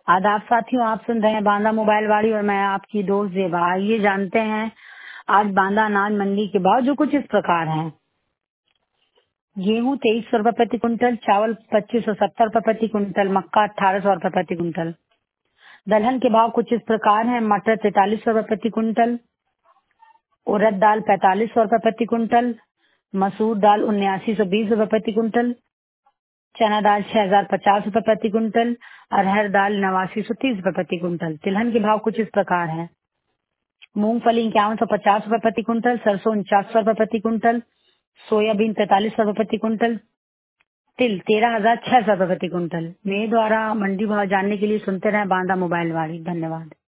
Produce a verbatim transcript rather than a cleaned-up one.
आदाब साथियों, आप सुन रहे हैं बांदा मोबाइल वाड़ी और मैं आपकी दोस्त जेबा। आइए जानते हैं आज बांदा अनाज मंडी के भाव जो कुछ इस प्रकार हैं। गेहूं तेईस सौ रूपये प्रति कुंटल, चावल पच्चीस सौ सत्तर रूपये प्रति कुंटल, मक्का अठारह सौ रूपये प्रति कुंटल। दलहन के भाव कुछ इस प्रकार हैं। मटर तैतालीस सौ रूपये प्रति कुंटल, उड़द दाल पैंतालीस सौ रूपये प्रति कुंटल, मसूर दाल उन्यासी सौ बीस रूपये प्रति कुंटल, चना दाल छह हजार पचास रूपये प्रति कुंटल, अरहर दाल नवासी सौ तीस रूपये प्रति कुंटल। तिलहन के भाव कुछ इस प्रकार हैं। मूंगफली इक्यावन सौ पचास रूपये प्रति कुंटल, सरसों उनचास सौ रूपये प्रति कुंटल, सोयाबीन पैंतालीस सौ रूपये प्रति कुंटल, तिल तेरह हजार छह सौ रूपये प्रति कुंटल। मेरे द्वारा मंडी भाव जानने के लिए सुनते रहे बांदा मोबाइल वाली। धन्यवाद।